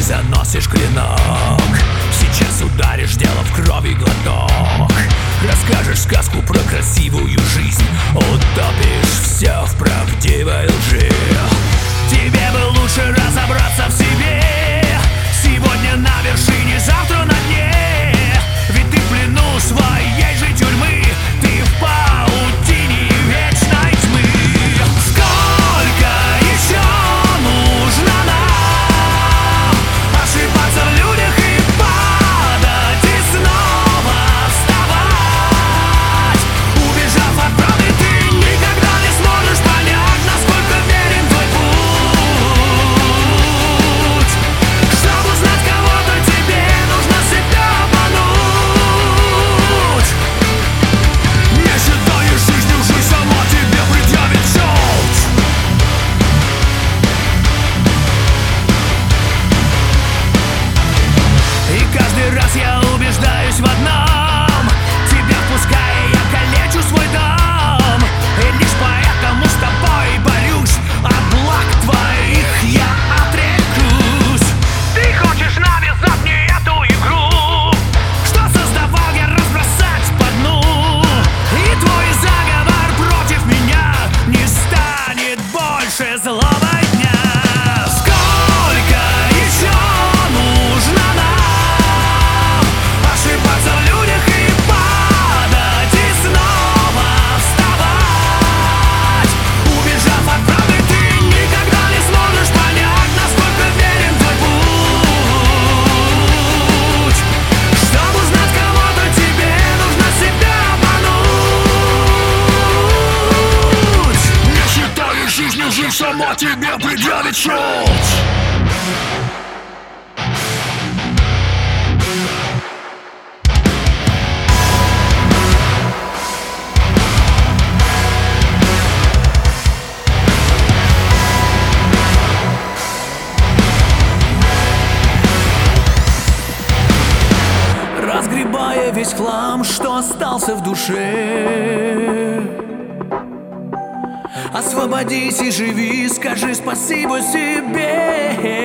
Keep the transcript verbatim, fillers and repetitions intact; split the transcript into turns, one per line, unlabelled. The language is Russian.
заносишь клинок. Сейчас ударишь дело в крови глоток. Расскажешь сказку про красивую жизнь, утопишь все в правдивой лжи. Тебе бы лучше разобраться в себе. Сегодня на вершине, завтра на дне. Ведь ты в плену своей же тюрьмы. Ты в паутине вечной тьмы. Сколько еще нужно нам ошибаться в людях и падать, и снова вставать? Убежав от правды, ты никогда не сможешь понять, насколько верен твой путь. Чтобы узнать кого-то, тебе нужно себя обмануть. Не считаешь жизнью, жизнь сама тебе предъявит счет. И каждый раз я убеждаюсь в одном: тебя впуская, я калечу свой дом. И лишь поэтому с тобой борюсь, от благ твоих я отрекусь. Ты хочешь навязать мне эту игру, что создавал я, разбросать по дну. И твой заговор против меня не станет больше злого дня. Сколько еще нужно нам ошибаться в людях и падать, и снова вставать? Убежав от правды, ты никогда не сможешь понять, насколько верен твой путь. Чтобы узнать кого-то, тебе нужно себя обмануть. Не считаешь жизнью, жизнь сама тебе предъявит счет. Разгребая весь хлам, что остался в душе, освободись и живи, скажи спасибо себе.